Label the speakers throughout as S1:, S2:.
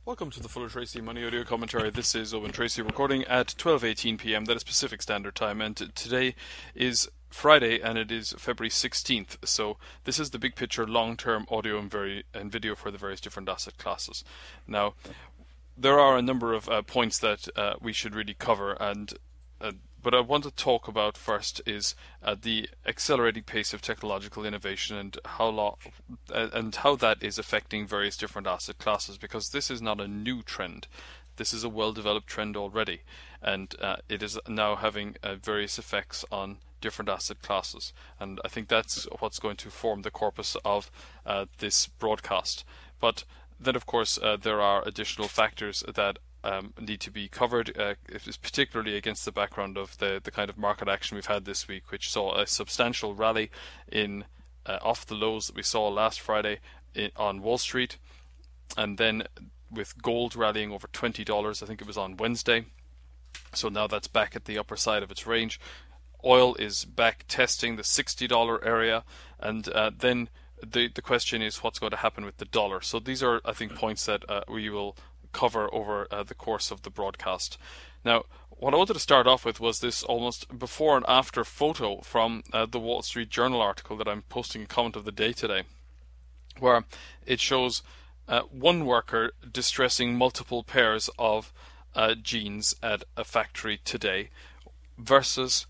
S1: Welcome to the Fuller Tracy Money Audio Commentary. This is Owen Tracy recording at 12:18 p.m. That is Pacific Standard Time, and today is Friday, and it is February 16th. So this is the big picture, long-term audio and video for the various different asset classes. Now, there are a number of points that we should really cover, and what I want to talk about first is the accelerating pace of technological innovation and how that is affecting various different asset classes. Because this is not a new trend, this is a well-developed trend already, and it is now having various effects on different asset classes. And I think that's what's going to form the corpus of this broadcast. But then, of course, there are additional factors that need to be covered, particularly against the background of the kind of market action we've had this week, which saw a substantial rally in off the lows that we saw last Friday on Wall Street, and then with gold rallying over $20, I think it was on Wednesday. So now that's back at the upper side of its range. Oil is back testing the $60 area, and then the question is what's going to happen with the dollar. So these are, I think, points that we will cover over the course of the broadcast. Now, what I wanted to start off with was this almost before and after photo from the Wall Street Journal article that I'm posting a comment of the day today, where it shows one worker distressing multiple pairs of jeans at a factory today versus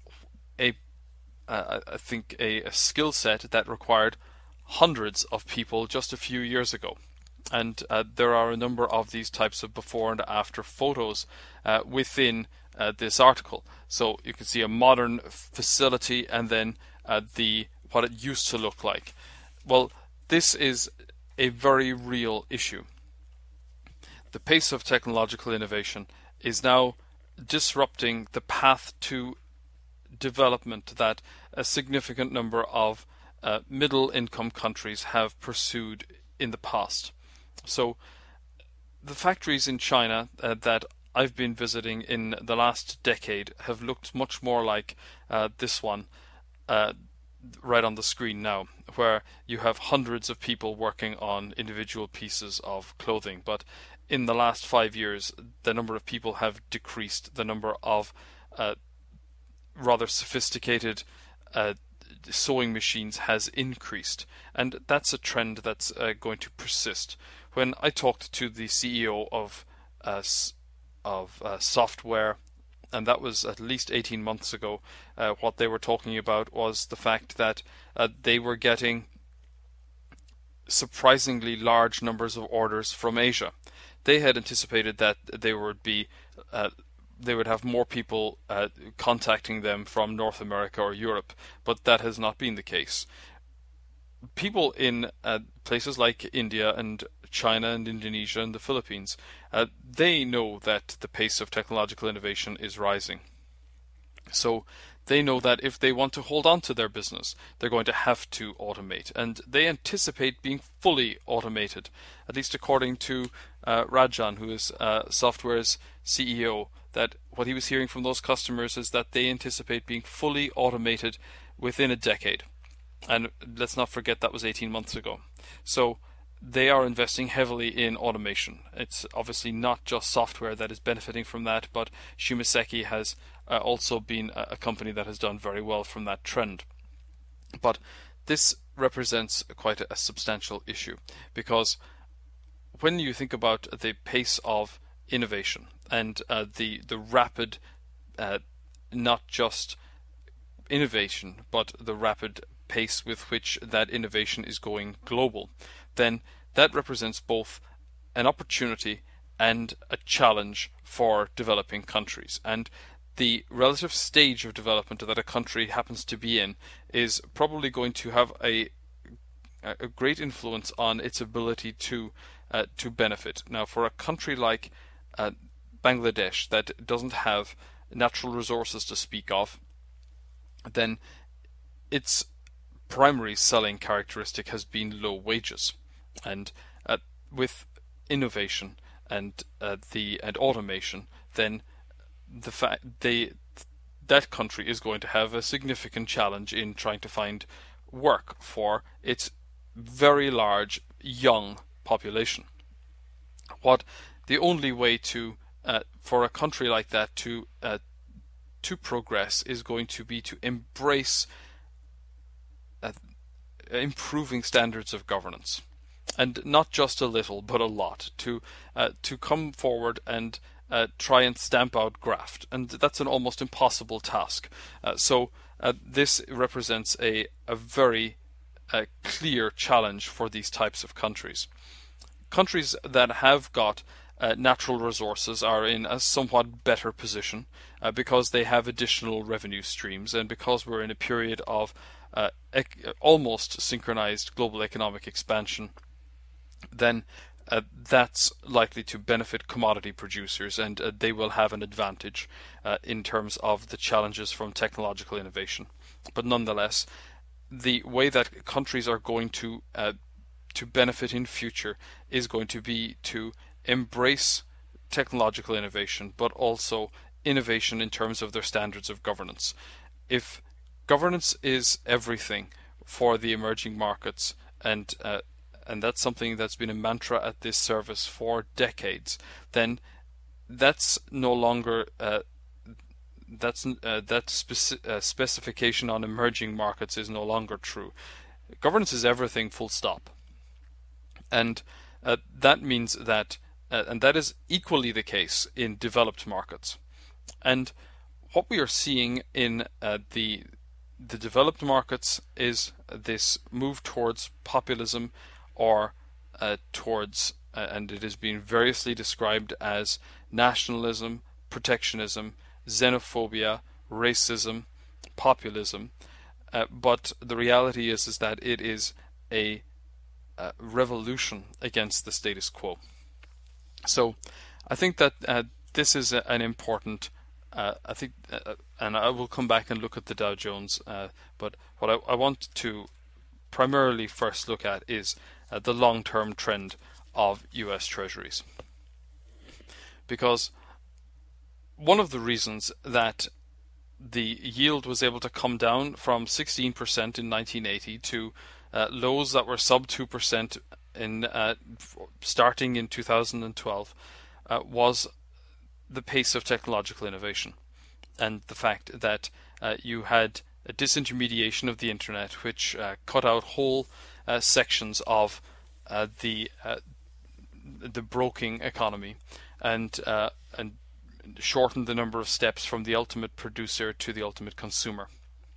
S1: I think a skill set that required hundreds of people just a few years ago. And there are a number of these types of before and after photos within this article. So you can see a modern facility and then what it used to look like. Well, this is a very real issue. The pace of technological innovation is now disrupting the path to development that a significant number of middle income countries have pursued in the past. So the factories in China that I've been visiting in the last decade have looked much more like this one right on the screen now, where you have hundreds of people working on individual pieces of clothing. But in the last 5 years, the number of people have decreased. The number of rather sophisticated sewing machines has increased, and that's a trend that's going to persist. When I talked to the CEO of software, and that was at least 18 months ago, what they were talking about was the fact that they were getting surprisingly large numbers of orders from Asia. They had anticipated that they would have more people contacting them from North America or Europe, but that has not been the case. People in places like India and China and Indonesia and the Philippines, they know that the pace of technological innovation is rising. So they know that if they want to hold on to their business, they're going to have to automate, and they anticipate being fully automated, at least according to Rajan, who is Software's CEO, that what he was hearing from those customers is that they anticipate being fully automated within a decade. And let's not forget that was 18 months ago. So they are investing heavily in automation. It's obviously not just software that is benefiting from that, but Shimoseki has also been a company that has done very well from that trend. But this represents quite a substantial issue, because when you think about the pace of innovation and the rapid, not just innovation, but the rapid pace with which that innovation is going global, then that represents both an opportunity and a challenge for developing countries. And the relative stage of development that a country happens to be in is probably going to have a great influence on its ability to benefit. Now, for a country like Bangladesh that doesn't have natural resources to speak of, then its primary selling characteristic has been low wages, and with innovation and automation, then that country is going to have a significant challenge in trying to find work for its very large young population. What the only way to for a country like that to progress is going to be to embrace uh, improving standards of governance, and not just a little, but a lot, to come forward and try and stamp out graft, and that's an almost impossible task. So this represents a very clear challenge for these types of countries. Countries that have got natural resources are in a somewhat better position because they have additional revenue streams, and because we're in a period of almost synchronized global economic expansion, then that's likely to benefit commodity producers, and they will have an advantage in terms of the challenges from technological innovation. But nonetheless, the way that countries are going to benefit in future is going to be to embrace technological innovation, but also innovation in terms of their standards of governance. If governance is everything for the emerging markets, and that's something that's been a mantra at this service for decades, then that's no longer specification on emerging markets is no longer true. Governance is everything, full stop. And that means that, and that is equally the case in developed markets. And what we are seeing in the developed markets is this move towards populism, or towards, and it has been variously described as nationalism, protectionism, xenophobia, racism, populism. But the reality is that it is a revolution against the status quo. So I think that this is an important, and I will come back and look at the Dow Jones, but what I want to primarily first look at is the long-term trend of US Treasuries. Because one of the reasons that the yield was able to come down from 16% in 1980 to lows that were sub 2% in starting in 2012 was the pace of technological innovation, and the fact that you had a disintermediation of the internet, which cut out whole sections of the broking economy, and shortened the number of steps from the ultimate producer to the ultimate consumer.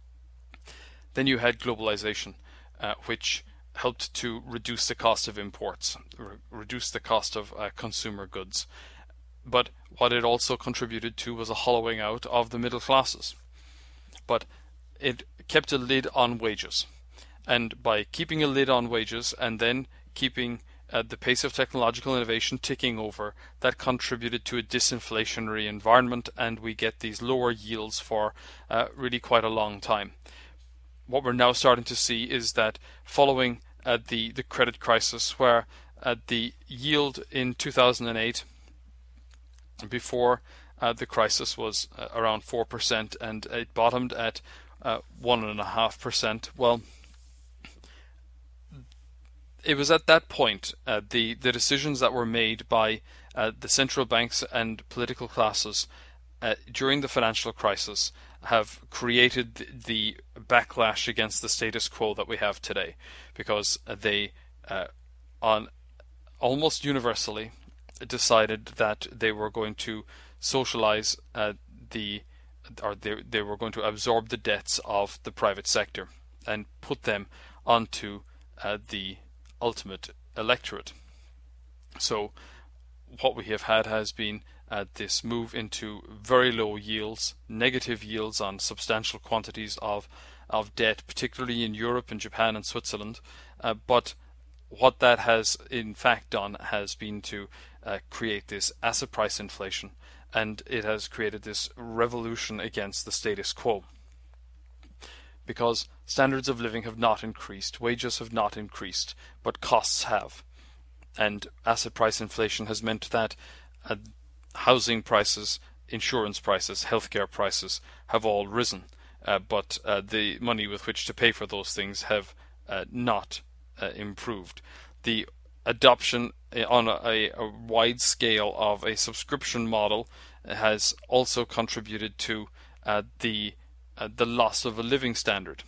S1: Then you had globalization, which helped to reduce the cost of imports, reduce the cost of consumer goods. But what it also contributed to was a hollowing out of the middle classes. But it kept a lid on wages. And by keeping a lid on wages and then keeping the pace of technological innovation ticking over, that contributed to a disinflationary environment, and we get these lower yields for really quite a long time. What we're now starting to see is that following the credit crisis, where the yield in 2008, before the crisis, was around 4%, and it bottomed at 1.5%. Well, it was at that point the decisions that were made by the central banks and political classes during the financial crisis have created the backlash against the status quo that we have today, because they on almost universally decided that they were going to socialize they were going to absorb the debts of the private sector and put them onto the ultimate electorate. So what we have had has been this move into very low yields, negative yields on substantial quantities of debt, particularly in Europe and Japan and Switzerland. But what that has in fact done has been to create this asset price inflation, and it has created this revolution against the status quo. Because standards of living have not increased, wages have not increased, but costs have. And asset price inflation has meant that housing prices, insurance prices, healthcare prices have all risen, but the money with which to pay for those things have not improved. The adoption on a wide scale of a subscription model has also contributed to the loss of a living standard.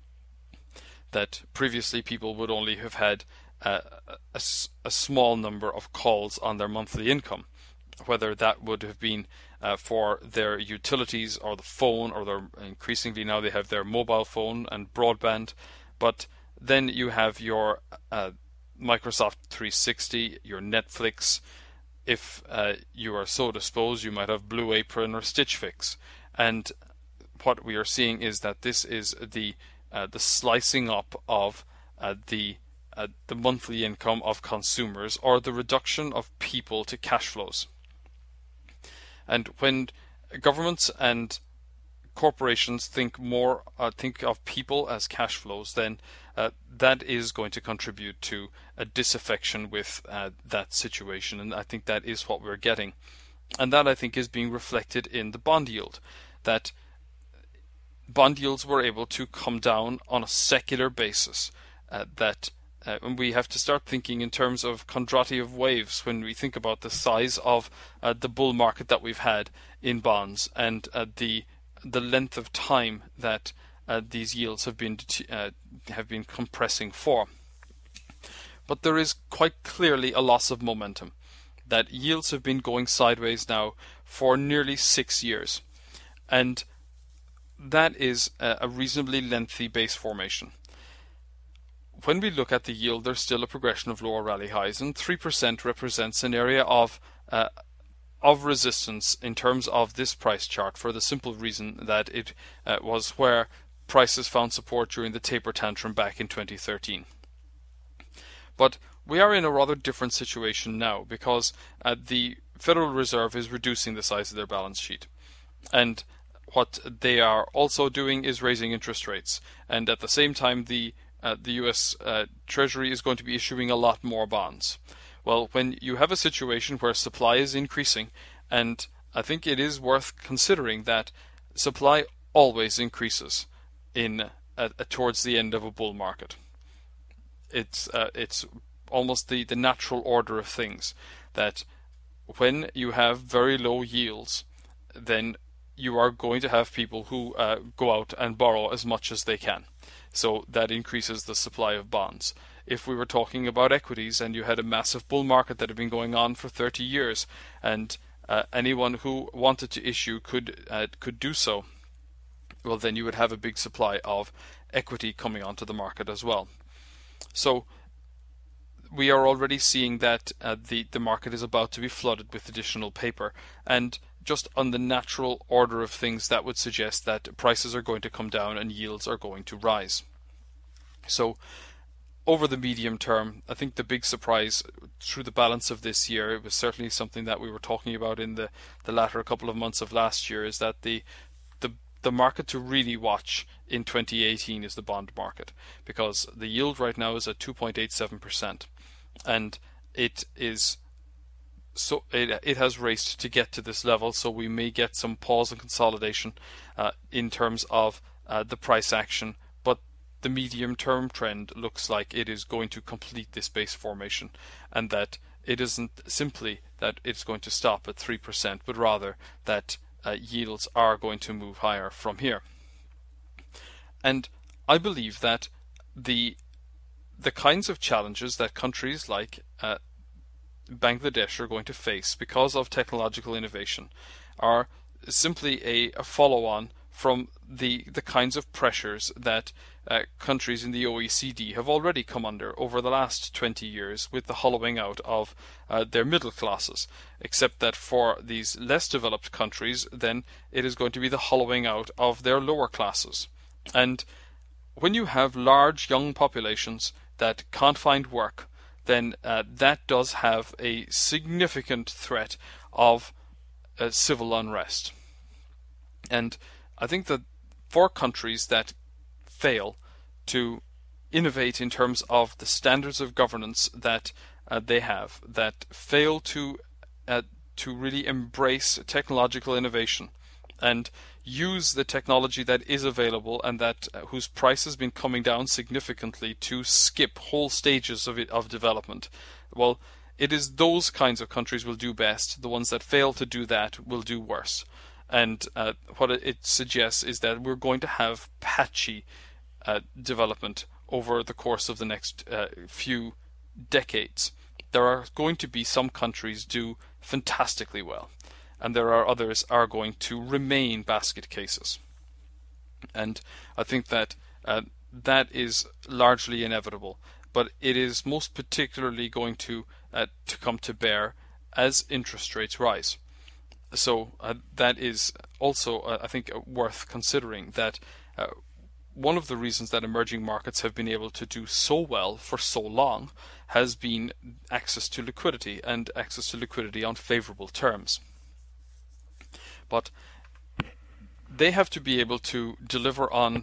S1: That previously people would only have had a small number of calls on their monthly income, whether that would have been for their utilities or the phone, or increasingly now they have their mobile phone and broadband. But then you have your Microsoft 360, your Netflix. If you are so disposed, you might have Blue Apron or Stitch Fix. And what we are seeing is that this is the slicing up of the monthly income of consumers, or the reduction of people to cash flows. And when governments and corporations think of people as cash flows, then that is going to contribute to a disaffection with that situation, and I think that is what we're getting. And that, I think, is being reflected in the bond yield, that bond yields were able to come down on a secular basis, and we have to start thinking in terms of Kondratiev waves when we think about the size of the bull market that we've had in bonds, and the length of time that these yields have been compressing for. But there is quite clearly a loss of momentum, that yields have been going sideways now for nearly 6 years, and that is a reasonably lengthy base formation. When we look at the yield, there's still a progression of lower rally highs, and 3% represents an area of resistance in terms of this price chart, for the simple reason that it was where prices found support during the taper tantrum back in 2013. But we are in a rather different situation now, because the Federal Reserve is reducing the size of their balance sheet, and what they are also doing is raising interest rates, and at the same time the US Treasury is going to be issuing a lot more bonds. Well, when you have a situation where supply is increasing, and I think it is worth considering that supply always increases towards the end of a bull market. It's almost the natural order of things, that when you have very low yields, then you are going to have people who go out and borrow as much as they can. So that increases the supply of bonds. If we were talking about equities and you had a massive bull market that had been going on for 30 years, and anyone who wanted to issue could do so, well, then you would have a big supply of equity coming onto the market as well. So we are already seeing that the market is about to be flooded with additional paper, and just on the natural order of things, that would suggest that prices are going to come down and yields are going to rise. So over the medium term, I think the big surprise through the balance of this year, it was certainly something that we were talking about in the latter couple of months of last year, is that the market to really watch in 2018 is the bond market, because the yield right now is at 2.87%, and it has raced to get to this level, so we may get some pause and consolidation in terms of the price action, but the medium-term trend looks like it is going to complete this base formation, and that it isn't simply that it's going to stop at 3%, but rather that yields are going to move higher from here. And I believe that the kinds of challenges that countries like Bangladesh are going to face because of technological innovation are simply a follow-on from the kinds of pressures that countries in the OECD have already come under over the last 20 years with the hollowing out of their middle classes, except that for these less developed countries, then it is going to be the hollowing out of their lower classes. And when you have large young populations that can't find work, then that does have a significant threat of civil unrest. And I think that for countries that fail to innovate in terms of the standards of governance that they have, that fail to really embrace technological innovation and use the technology that is available and that whose price has been coming down significantly to skip whole stages of development, well, it is those kinds of countries will do best. The ones that fail to do that will do worse. And what it suggests is that we're going to have patchy development over the course of the next few decades. There are going to be some countries do fantastically well, and there are others are going to remain basket cases. And I think that that is largely inevitable, but it is most particularly going to come to bear as interest rates rise. So that is also, I think, worth considering, that one of the reasons that emerging markets have been able to do so well for so long has been access to liquidity, and access to liquidity on favorable terms. But they have to be able to deliver on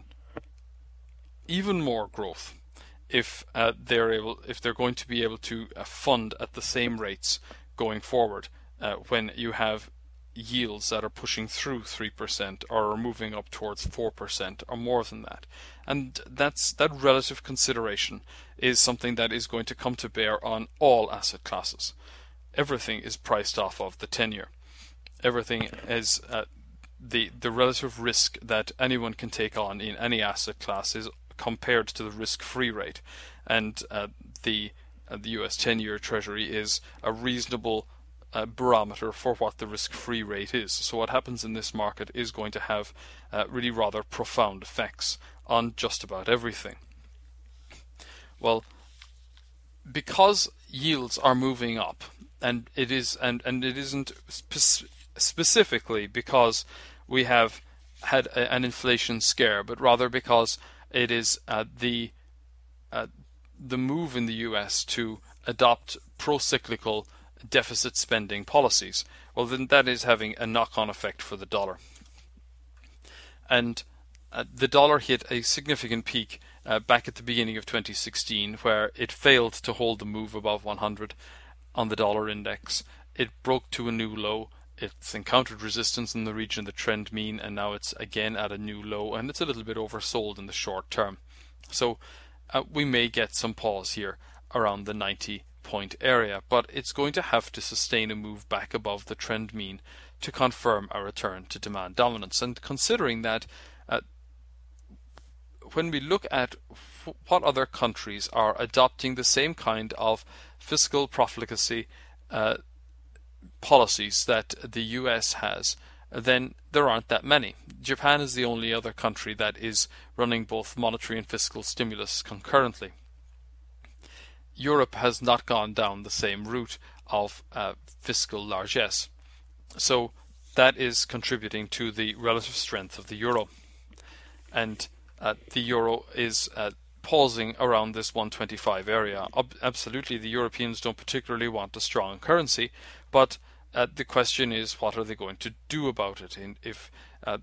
S1: even more growth if they're going to be able to fund at the same rates going forward when you have yields that are pushing through 3% or are moving up towards 4% or more than that. And that relative consideration is something that is going to come to bear on all asset classes. Everything is priced off of the 10-year. Everything is the relative risk that anyone can take on in any asset class is compared to the risk-free rate, and the US 10-year Treasury is a reasonable barometer for what the risk-free rate is. So what happens in this market is going to have really rather profound effects on just about everything. Well, because yields are moving up, and it isn't specifically because we have had an inflation scare, but rather because it is the move in the US to adopt pro-cyclical deficit spending policies. Well, then that is having a knock-on effect for the dollar. And the dollar hit a significant peak back at the beginning of 2016, where it failed to hold the move above 100 on the dollar index. It broke to a new low. It's encountered resistance in the region of the trend mean, and now it's again at a new low, and it's a little bit oversold in the short term. So we may get some pause here around the 90-point area, but it's going to have to sustain a move back above the trend mean to confirm a return to demand dominance. And considering that when we look at what other countries are adopting the same kind of fiscal profligacy policies that the US has, then there aren't that many. Japan is the only other country that is running both monetary and fiscal stimulus concurrently. Europe has not gone down the same route of fiscal largesse. So that is contributing to the relative strength of the euro. And the euro is pausing around this 125 area. Absolutely, the Europeans don't particularly want a strong currency, but the question is, what are they going to do about it? I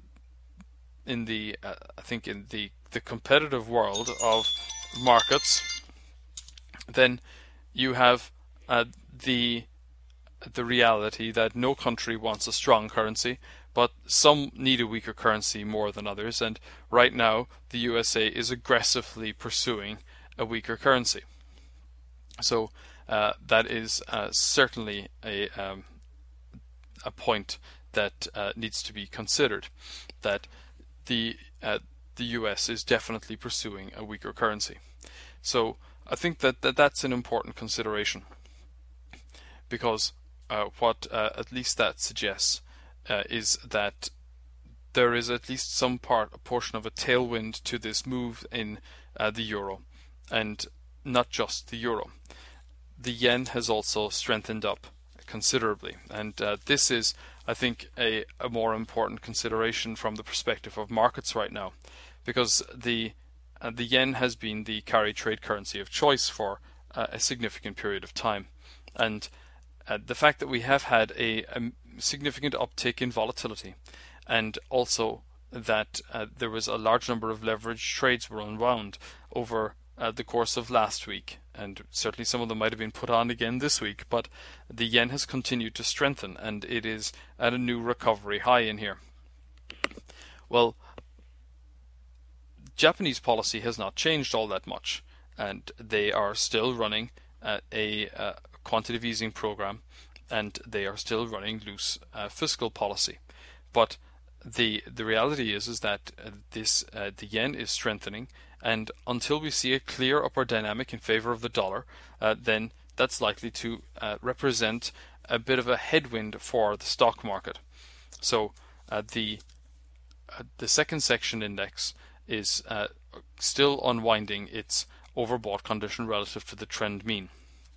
S1: think in the competitive world of markets, then you have the reality that no country wants a strong currency, but some need a weaker currency more than others, and right now the USA is aggressively pursuing a weaker currency. So that is certainly a point that needs to be considered, that the US is definitely pursuing a weaker currency. So I think that's an important consideration, because what at least that suggests is that there is at least some portion of a tailwind to this move in the euro, and not just the euro. The yen has also strengthened up considerably, and this is, I think, a more important consideration from the perspective of markets right now, because the yen has been the carry trade currency of choice for a significant period of time, and the fact that we have had a significant uptick in volatility, and also that there was a large number of leveraged trades were unwound over the course of last week, and certainly some of them might have been put on again this week, but the yen has continued to strengthen, and it is at a new recovery high in here. Well, Japanese policy has not changed all that much, and they are still running a quantitative easing program, and they are still running loose fiscal policy. But the reality is that the yen is strengthening, and until we see a clear upward dynamic in favor of the dollar, then that's likely to represent a bit of a headwind for the stock market. So the second section index is still unwinding its overbought condition relative to the trend mean.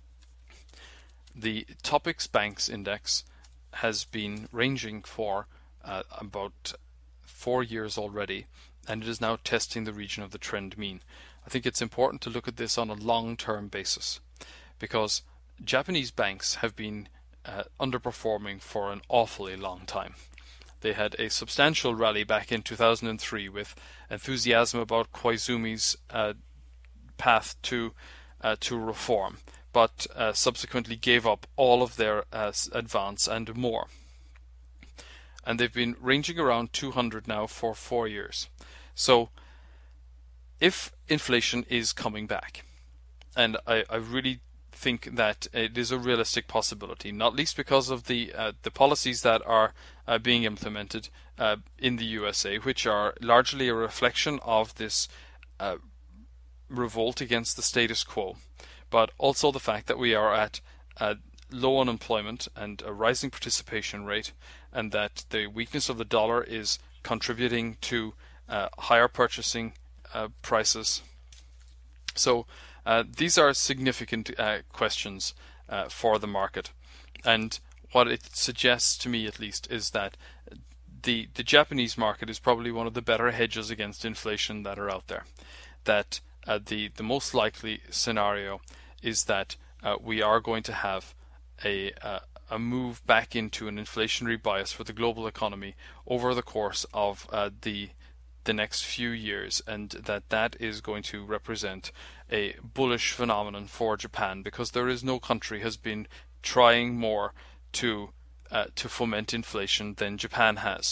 S1: The Topix Banks Index has been ranging for about 4 years already, and it is now testing the region of the trend mean. I think it's important to look at this on a long-term basis, because Japanese banks have been underperforming for an awfully long time. They had a substantial rally back in 2003 with enthusiasm about Koizumi's path to reform, but subsequently gave up all of their advance and more. And they've been ranging around 200 now for 4 years. So if inflation is coming back, and I really think that it is a realistic possibility, not least because of the policies that are being implemented in the USA, which are largely a reflection of this revolt against the status quo, but also the fact that we are at low unemployment and a rising participation rate, and that the weakness of the dollar is contributing to higher purchasing prices. So these are significant questions for the market, and what it suggests to me, at least, is that the Japanese market is probably one of the better hedges against inflation that are out there. That the most likely scenario is that we are going to have a move back into an inflationary bias for the global economy over the course of the next few years, and that is going to represent a bullish phenomenon for Japan, because there is no country has been trying more to foment inflation than Japan has.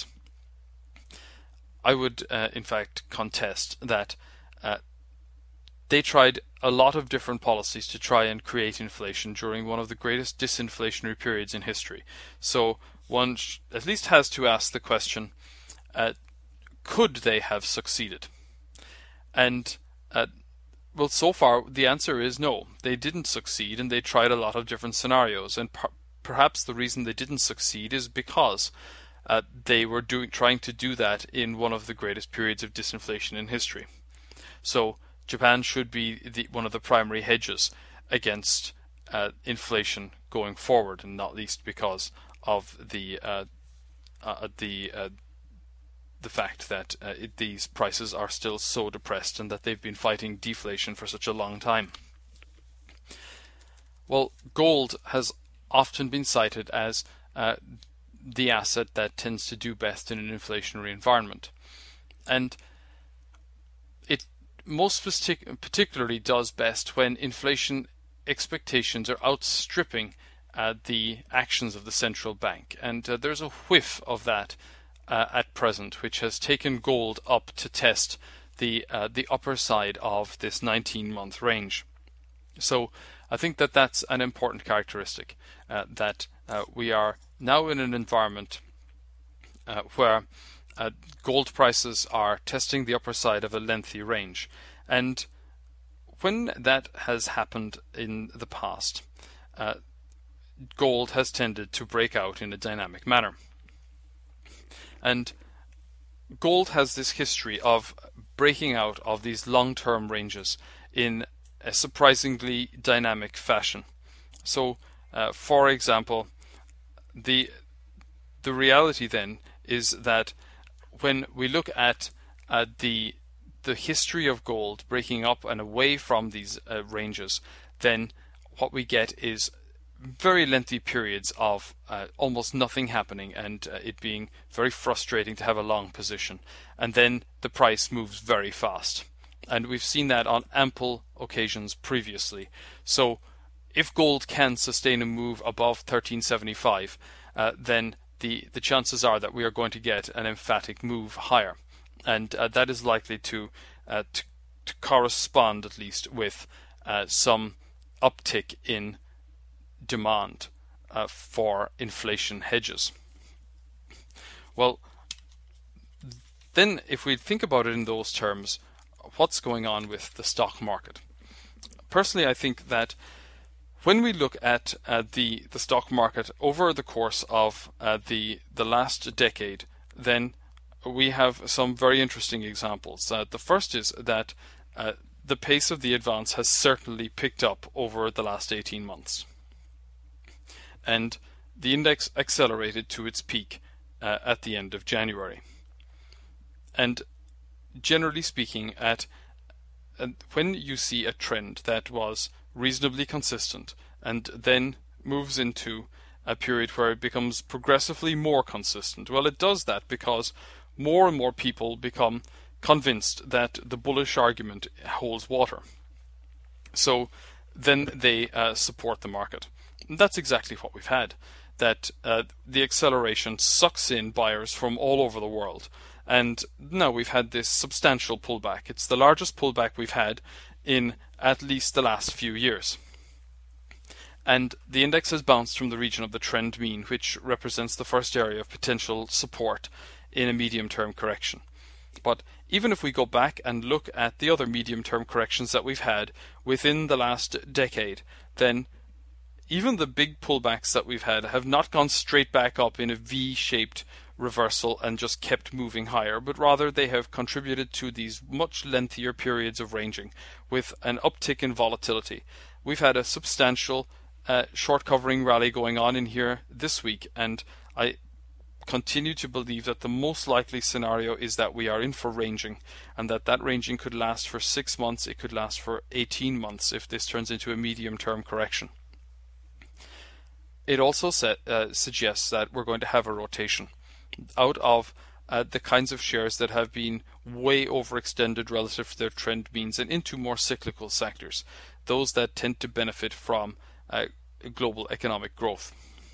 S1: I would in fact contest that they tried a lot of different policies to try and create inflation during one of the greatest disinflationary periods in history. So one at least has to ask the question, could they have succeeded? And well, so far the answer is no, they didn't succeed, and they tried a lot of different scenarios, and perhaps the reason they didn't succeed is because they were trying to do that in one of the greatest periods of disinflation in history. So Japan should be one of the primary hedges against inflation going forward, and not least because of the fact that these prices are still so depressed, and that they've been fighting deflation for such a long time. Well, gold has often been cited as the asset that tends to do best in an inflationary environment, and it most particularly does best when inflation expectations are outstripping the actions of the central bank, and there's a whiff of that at present, which has taken gold up to test the upper side of this 19-month range. So I think that that's an important characteristic, that we are now in an environment where gold prices are testing the upper side of a lengthy range. And when that has happened in the past, gold has tended to break out in a dynamic manner. And gold has this history of breaking out of these long-term ranges in a surprisingly dynamic fashion. So, for example, the reality then is that when we look at the history of gold breaking up and away from these ranges, then what we get is very lengthy periods of almost nothing happening, and it being very frustrating to have a long position. And then the price moves very fast. And we've seen that on ample occasions previously. So if gold can sustain a move above 1375, then the chances are that we are going to get an emphatic move higher. And that is likely to correspond, at least, with some uptick in demand for inflation hedges. Well, then if we think about it in those terms, what's going on with the stock market? Personally, I think that when we look at the stock market over the course of the last decade, then we have some very interesting examples. The first is that the pace of the advance has certainly picked up over the last 18 months. And the index accelerated to its peak at the end of January. And generally speaking, when you see a trend that was reasonably consistent and then moves into a period where it becomes progressively more consistent, well, it does that because more and more people become convinced that the bullish argument holds water. So then they support the market. And that's exactly what we've had, that the acceleration sucks in buyers from all over the world. And now we've had this substantial pullback. It's the largest pullback we've had in at least the last few years. And the index has bounced from the region of the trend mean, which represents the first area of potential support in a medium-term correction. But even if we go back and look at the other medium-term corrections that we've had within the last decade, then even the big pullbacks that we've had have not gone straight back up in a V-shaped reversal and just kept moving higher, but rather they have contributed to these much lengthier periods of ranging with an uptick in volatility. We've had a substantial short covering rally going on in here this week, and I continue to believe that the most likely scenario is that we are in for ranging, and that ranging could last for 6 months, it could last for 18 months if this turns into a medium-term correction. It also suggests that we're going to have a rotation out of the kinds of shares that have been way overextended relative to their trend means and into more cyclical sectors, those that tend to benefit from global economic growth.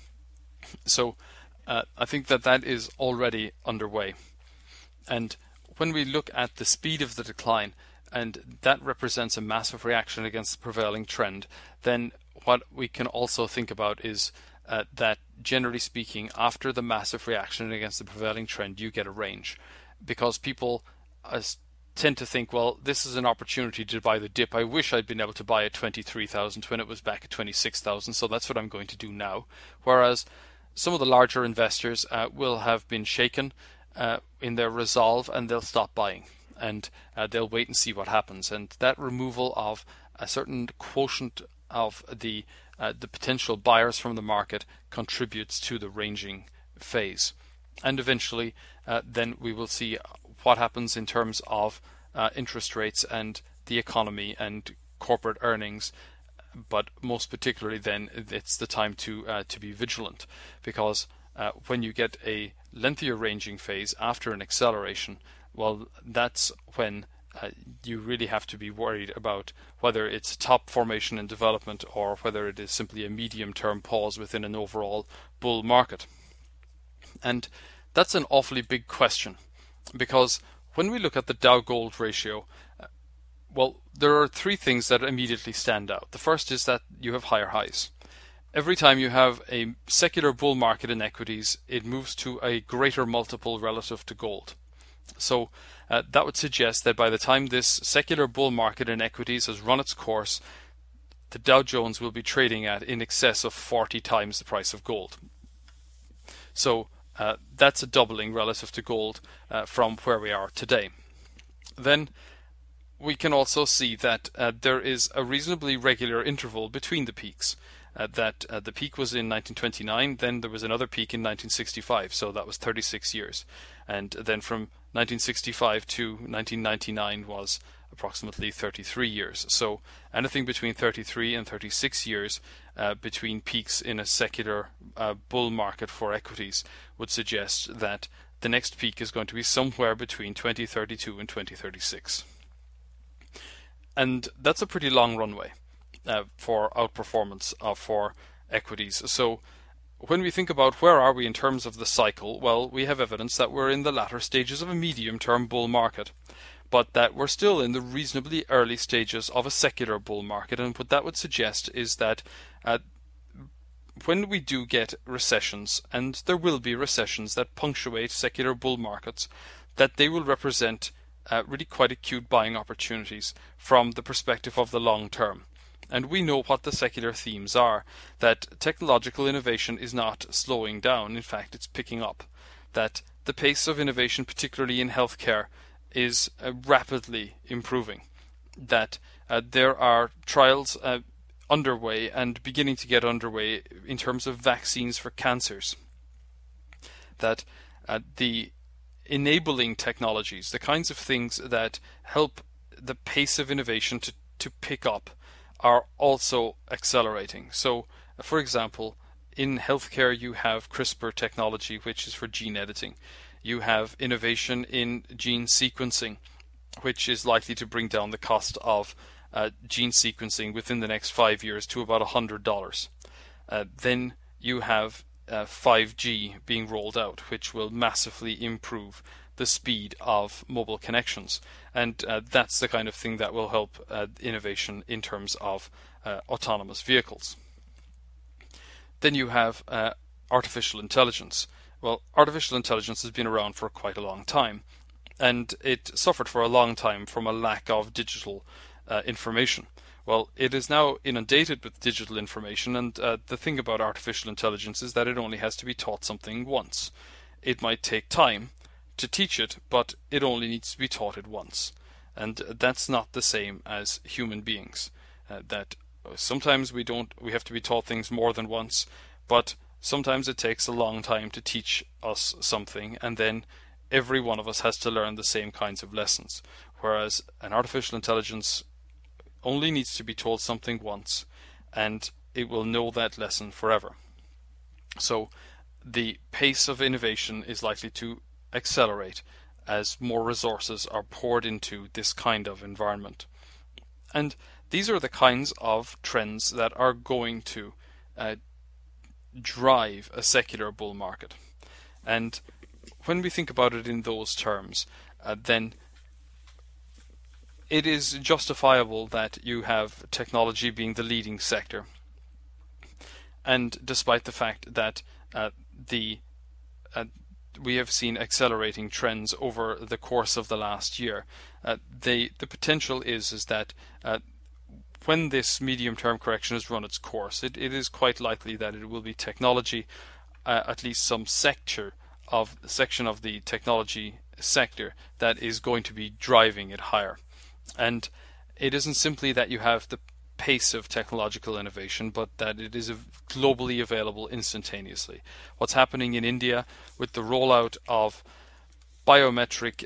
S1: So I think that is already underway. And when we look at the speed of the decline, and that represents a massive reaction against the prevailing trend, then what we can also think about is that generally speaking, after the massive reaction against the prevailing trend, you get a range, because people tend to think, well, this is an opportunity to buy the dip. I wish I'd been able to buy at 23,000 when it was back at 26,000, so that's what I'm going to do now. Whereas some of the larger investors will have been shaken in their resolve, and they'll stop buying, and they'll wait and see what happens. And that removal of a certain quotient of the potential buyers from the market contributes to the ranging phase. And eventually then we will see what happens in terms of interest rates and the economy and corporate earnings. But most particularly then it's the time to be vigilant, because when you get a lengthier ranging phase after an acceleration, well, that's when you really have to be worried about whether it's top formation and development or whether it is simply a medium-term pause within an overall bull market. And that's an awfully big question, because when we look at the Dow-Gold ratio, well, there are three things that immediately stand out. The first is that you have higher highs. Every time you have a secular bull market in equities, it moves to a greater multiple relative to gold. So that would suggest that by the time this secular bull market in equities has run its course, the Dow Jones will be trading at in excess of 40 times the price of gold. So that's a doubling relative to gold from where we are today. Then we can also see that there is a reasonably regular interval between the peaks. The peak was in 1929, then there was another peak in 1965, so that was 36 years. And then from 1965 to 1999 was approximately 33 years. So anything between 33 and 36 years between peaks in a secular bull market for equities would suggest that the next peak is going to be somewhere between 2032 and 2036. And that's a pretty long runway for outperformance for equities. So when we think about where are we in terms of the cycle, well, we have evidence that we're in the latter stages of a medium-term bull market, but that we're still in the reasonably early stages of a secular bull market. And what that would suggest is that when we do get recessions, and there will be recessions that punctuate secular bull markets, that they will represent really quite acute buying opportunities from the perspective of the long term. And we know what the secular themes are, that technological innovation is not slowing down, in fact it's picking up, that the pace of innovation, particularly in healthcare, is rapidly improving, that there are trials underway and beginning to get underway in terms of vaccines for cancers, that the enabling technologies, the kinds of things that help the pace of innovation to pick up, are also accelerating. So, for example, in healthcare you have CRISPR technology, which is for gene editing. You have innovation in gene sequencing, which is likely to bring down the cost of gene sequencing within the next 5 years to about $100. Then you have 5G being rolled out, which will massively improve the speed of mobile connections, and that's the kind of thing that will help innovation in terms of autonomous vehicles. Then you have artificial intelligence. Well, artificial intelligence has been around for quite a long time, and it suffered for a long time from a lack of digital information. Well, it is now inundated with digital information, and the thing about artificial intelligence is that it only has to be taught something once. It might take time to teach it, but it only needs to be taught it once. And that's not the same as human beings. That sometimes we have to be taught things more than once, but sometimes it takes a long time to teach us something, and then every one of us has to learn the same kinds of lessons. Whereas an artificial intelligence only needs to be told something once, and it will know that lesson forever. So the pace of innovation is likely to accelerate as more resources are poured into this kind of environment. And these are the kinds of trends that are going to drive a secular bull market. And when we think about it in those terms, then it is justifiable that you have technology being the leading sector. And despite the fact that we have seen accelerating trends over the course of the last year, the potential is that when this medium-term correction has run its course, it is quite likely that it will be technology, at least some section of the technology sector, that is going to be driving it higher. And it isn't simply that you have the pace of technological innovation, but that it is globally available instantaneously. What's happening in India with the rollout of biometric,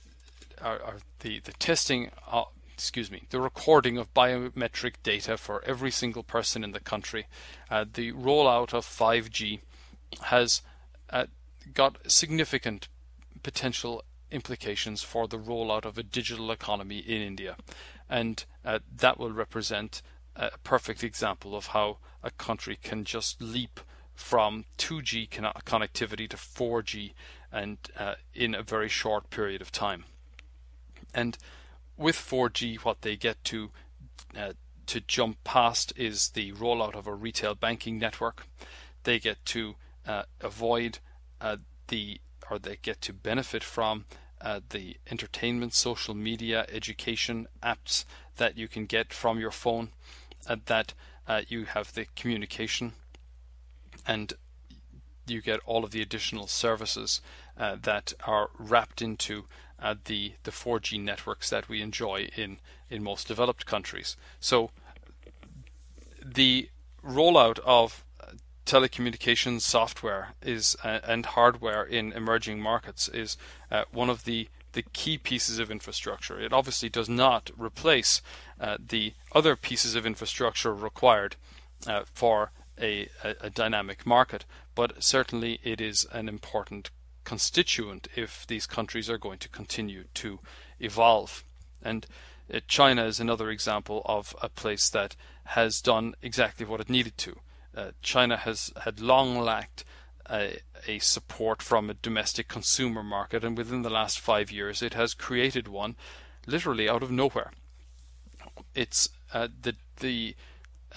S1: the recording of biometric data for every single person in the country, the rollout of 5G has got significant potential implications for the rollout of a digital economy in India, and that will represent a perfect example of how a country can just leap from 2G connectivity to 4G, and in a very short period of time. And with 4G, what they get to jump past is the rollout of a retail banking network. They get to avoid they get to benefit from the entertainment, social media, education apps that you can get from your phone, that you have the communication, and you get all of the additional services that are wrapped into the 4G networks that we enjoy in most developed countries. So the rollout of telecommunications software and hardware in emerging markets is one of the key pieces of infrastructure. It obviously does not replace the other pieces of infrastructure required for a dynamic market, but certainly it is an important constituent if these countries are going to continue to evolve. And China is another example of a place that has done exactly what it needed to. China has had long lacked a support from a domestic consumer market, and within the last 5 years it has created one literally out of nowhere. It's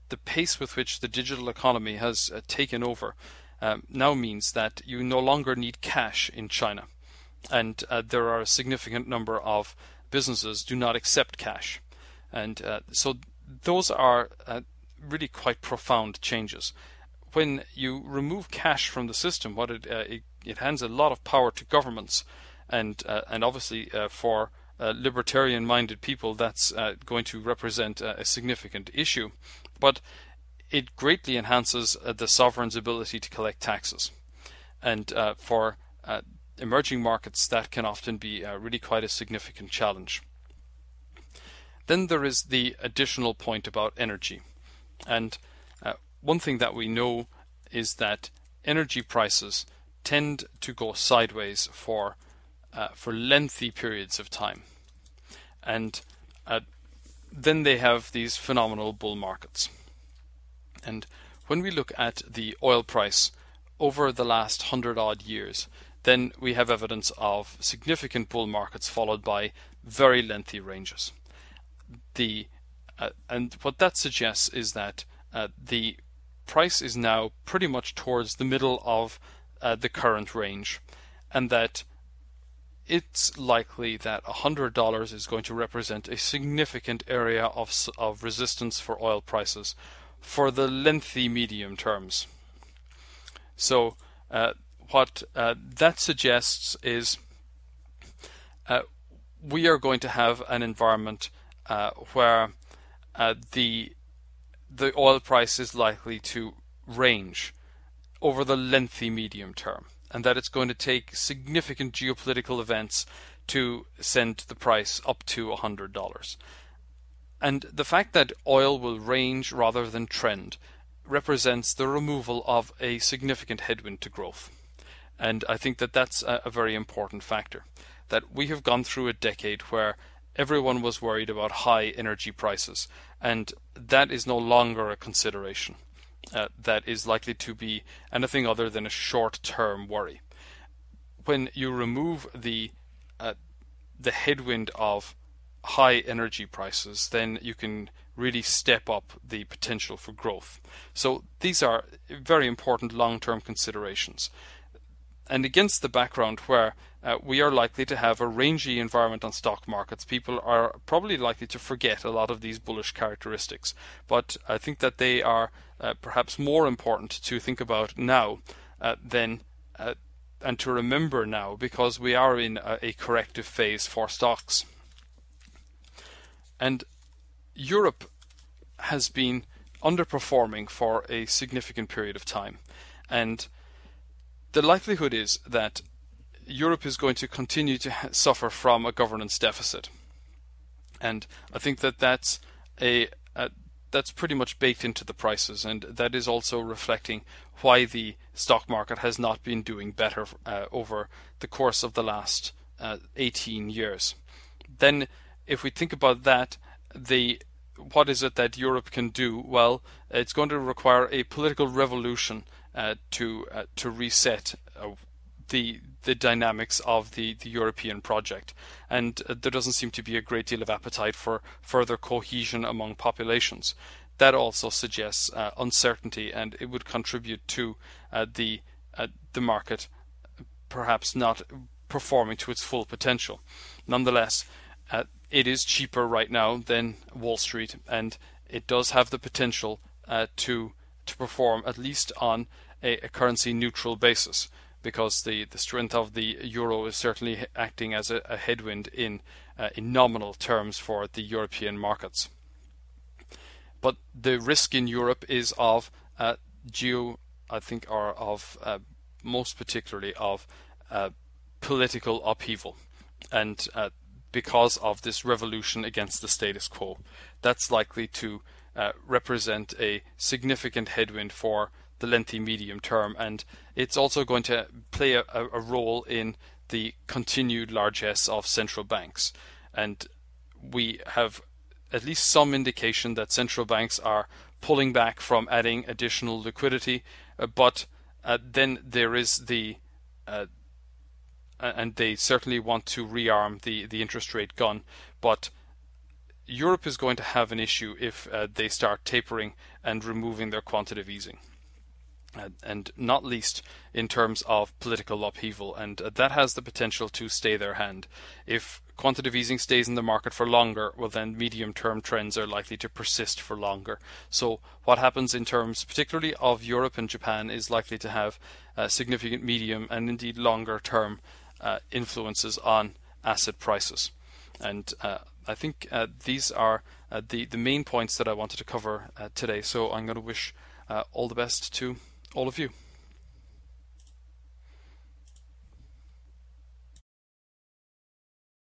S1: the pace with which the digital economy has taken over now means that you no longer need cash in China, and there are a significant number of businesses do not accept cash, and so those are really quite profound changes. When you remove cash from the system, what it hands a lot of power to governments, and obviously for libertarian-minded people, that's going to represent a significant issue. But it greatly enhances the sovereign's ability to collect taxes. And for emerging markets, that can often be really quite a significant challenge. Then there is the additional point about energy. And one thing that we know is that energy prices tend to go sideways for lengthy periods of time. And then they have these phenomenal bull markets. And when we look at the oil price over the last 100-odd years, then we have evidence of significant bull markets followed by very lengthy ranges. And what that suggests is that the price is now pretty much towards the middle of the current range, and that it's likely that $100 is going to represent a significant area of resistance for oil prices for the lengthy medium terms. So what that suggests is we are going to have an environment where the oil price is likely to range over the lengthy medium term, and that it's going to take significant geopolitical events to send the price up to $100. And the fact that oil will range rather than trend represents the removal of a significant headwind to growth. And I think that that's a very important factor. That we have gone through a decade where everyone was worried about high energy prices, and that is no longer a consideration. That is likely to be anything other than a short-term worry. When you remove the headwind of high energy prices, then you can really step up the potential for growth. So these are very important long-term considerations. And against the background where we are likely to have a rangy environment on stock markets, people are probably likely to forget a lot of these bullish characteristics. But I think that they are perhaps more important to think about now than and to remember now, because we are in a corrective phase for stocks. And Europe has been underperforming for a significant period of time. And the likelihood is that Europe is going to continue to suffer from a governance deficit. And I think that that's pretty much baked into the prices, and that is also reflecting why the stock market has not been doing better over the course of the last 18 years. Then if we think about that, what is it that Europe can do? Well, it's going to require a political revolution to reset the dynamics of the European project, and there doesn't seem to be a great deal of appetite for further cohesion among populations. That also suggests uncertainty, and it would contribute to the market perhaps not performing to its full potential. Nonetheless, it is cheaper right now than Wall Street, and it does have the potential to perform at least on a currency neutral basis, because the strength of the euro is certainly acting as a headwind in nominal terms for the European markets. But the risk in Europe is of most particularly of political upheaval, and because of this revolution against the status quo, that's likely to represent a significant headwind for the lengthy medium term, and it's also going to play a role in the continued largesse of central banks. And we have at least some indication that central banks are pulling back from adding additional liquidity, but then there is and they certainly want to rearm the interest rate gun, but Europe is going to have an issue if they start tapering and removing their quantitative easing. And not least in terms of political upheaval, and that has the potential to stay their hand. If quantitative easing stays in the market for longer, well then medium-term trends are likely to persist for longer. So what happens in terms particularly of Europe and Japan is likely to have significant medium and indeed longer-term influences on asset prices. And I think these are the main points that I wanted to cover today. So I'm going to wish all the best to all of you.